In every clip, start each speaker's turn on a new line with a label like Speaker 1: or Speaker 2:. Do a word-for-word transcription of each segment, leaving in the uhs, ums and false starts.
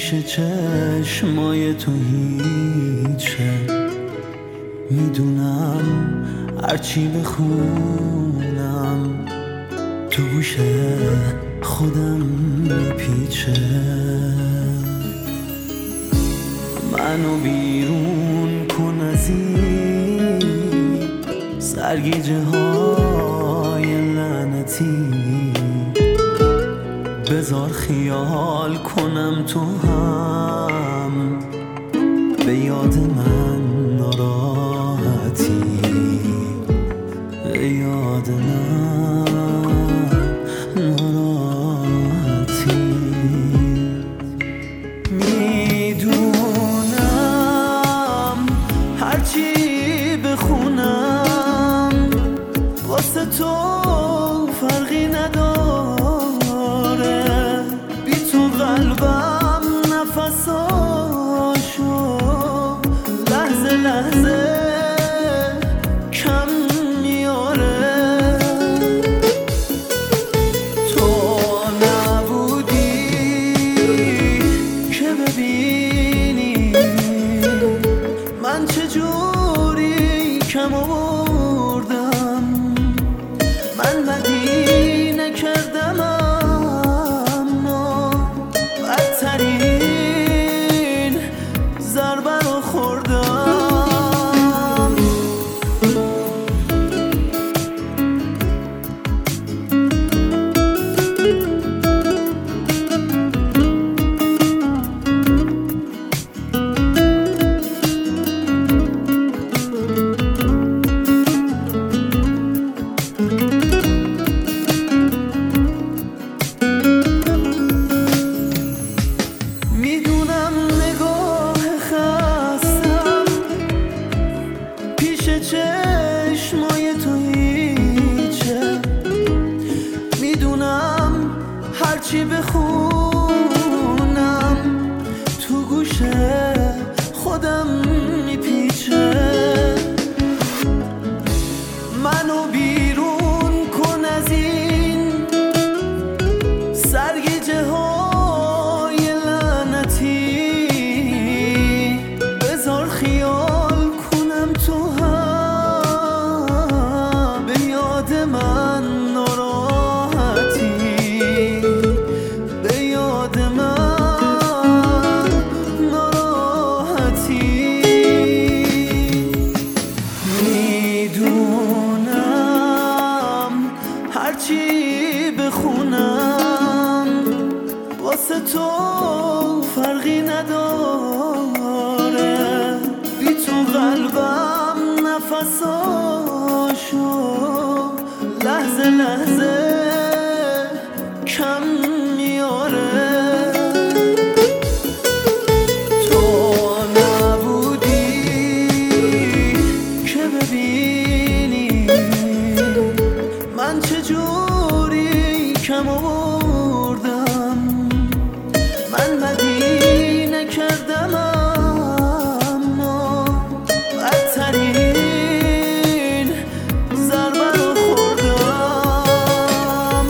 Speaker 1: پیش چشمای تو هیچه. میدونم هرچی بخونم تو گوش خودم میپیچه. منو بیرون کن از این سرگیجه های لعنتی، بذار خیال کنم تو هم به یاد من ناراحتی، به یاد من ناراحتی. میدونم هرچی بخونم واسه تو فرقی نداره، بی تو قلبم نفساشو لحظه لحظه کم میاره. تو نبودی که ببینی من چجوری کم آوردم. من بدی نکردم اما بدترین ضربه رو خوردم. چشمای تو هیچه. میدونم هرچی بخونم تو گوش خودم میپیچه. منو بیرون کن از این سرگیجه های لعنتی، بذار خیال کنم تو هم من ناراحتی، به یاد من ناراحتی. میدونم هرچی بخونم واسه تو فرقی نداره، بی تو قلبم نفساشو لحظه لحظه کم میاره. تو نبودی که ببینی من چجوری کم آوردم. من بدی نکردم اما بدترین ضربه رو خوردم.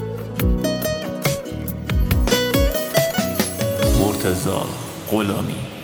Speaker 2: مرتضی غلامی.